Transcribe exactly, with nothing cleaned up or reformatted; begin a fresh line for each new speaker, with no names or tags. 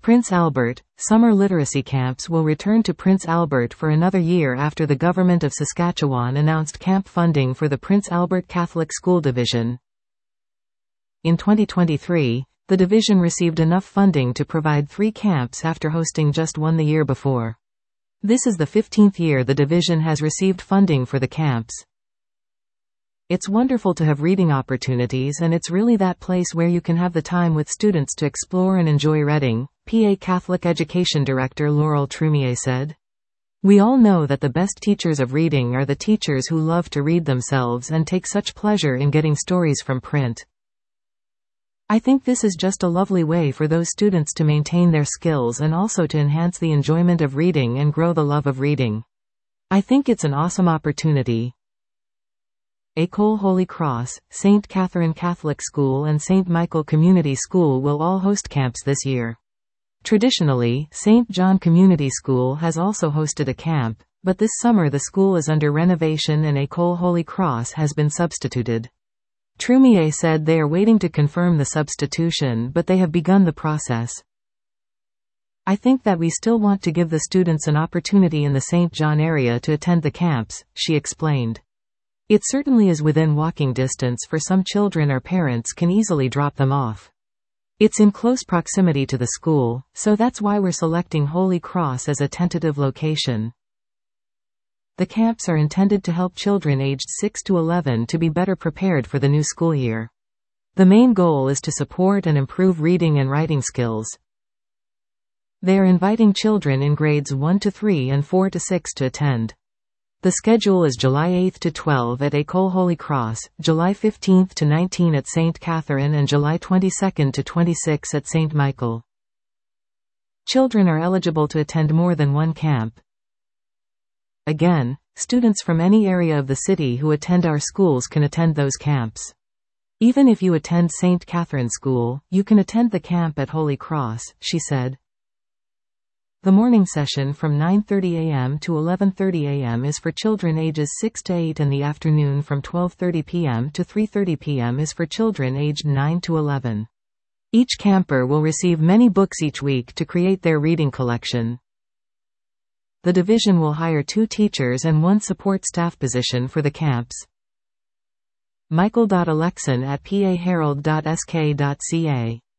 Prince Albert, summer literacy camps will return to Prince Albert for another year after the Government of Saskatchewan announced camp funding for the Prince Albert Catholic School Division. In twenty twenty-three, the division received enough funding to provide three camps after hosting just one the year before. This is the fifteenth year the division has received funding for the camps. It's wonderful to have reading opportunities, and it's really that place where you can have the time with students to explore and enjoy reading, P A Catholic Education Director Laurel Trumier said. We all know that the best teachers of reading are the teachers who love to read themselves and take such pleasure in getting stories from print. I think this is just a lovely way for those students to maintain their skills and also to enhance the enjoyment of reading and grow the love of reading. I think it's an awesome opportunity. École Holy Cross, Saint Catherine Catholic School and Saint Michael Community School will all host camps this year. Traditionally, Saint John Community School has also hosted a camp, but this summer the school is under renovation and École Holy Cross has been substituted. Trumier said they are waiting to confirm the substitution, but they have begun the process. I think that we still want to give the students an opportunity in the Saint John area to attend the camps, she explained. It certainly is within walking distance for some children, or parents can easily drop them off. It's in close proximity to the school, so that's why we're selecting Holy Cross as a tentative location. The camps are intended to help children aged six to eleven to be better prepared for the new school year. The main goal is to support and improve reading and writing skills. They are inviting children in grades one to three and four to six to attend. The schedule is July eighth to twelfth at École Holy Cross, July fifteenth to nineteenth at Saint Catherine and July twenty-second to twenty-sixth at Saint Michael. Children are eligible to attend more than one camp. Again, students from any area of the city who attend our schools can attend those camps. Even if you attend Saint Catherine School, you can attend the camp at Holy Cross, she said. The morning session from nine thirty a m to eleven thirty a m is for children ages six to eight and the afternoon from twelve thirty p m to three thirty p m is for children aged nine to eleven. Each camper will receive many books each week to create their reading collection. The division will hire two teachers and one support staff position for the camps. Michael Alexan at p a herald dot s k dot c a